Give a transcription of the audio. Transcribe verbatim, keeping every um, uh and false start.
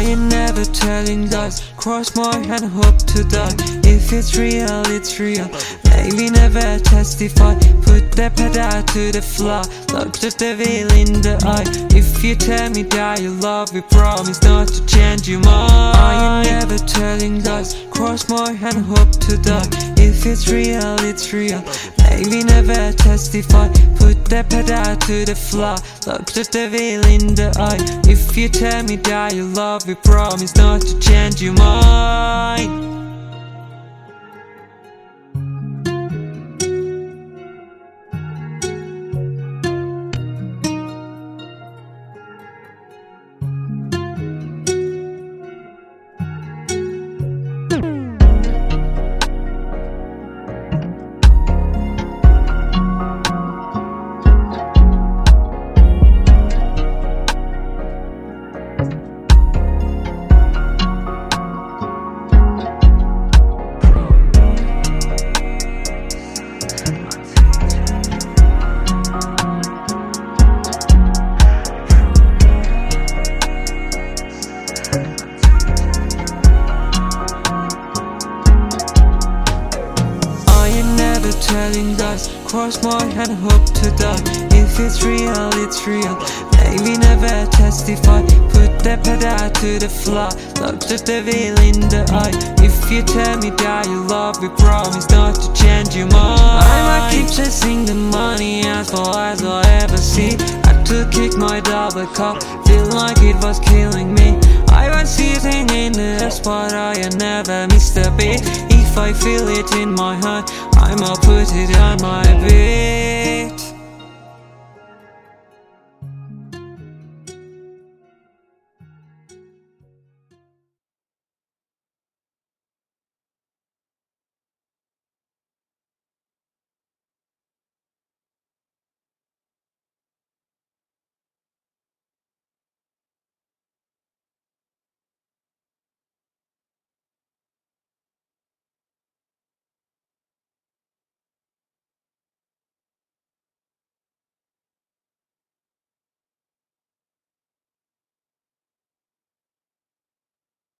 I ain't never telling lies. Cross my hand, hope to die. If it's real, it's real. Maybe never testify. Put the pedal to the floor. Look the devil in the eye. If you tell me that you love me, promise not to change your mind. I ain't never telling lies. Cross my hand, hope to die. If it's real, it's real. Maybe never testify. Put the pedal to the floor. Look the devil in the eye. If you tell me that you love me, promise not to change your mind. Telling lies, cross my hand, hope to die. If it's real, it's real. Maybe never testify. Put the pedal to the floor. Look the devil in the eye. If you tell me that you love me, promise not to change your mind. I might keep chasing the money as far as I ever see. Had to kick my double cup, feel like it was killing me. I was sitting in the spot, I never missed a beat. If I feel it in my heart, I'ma put it on my beat.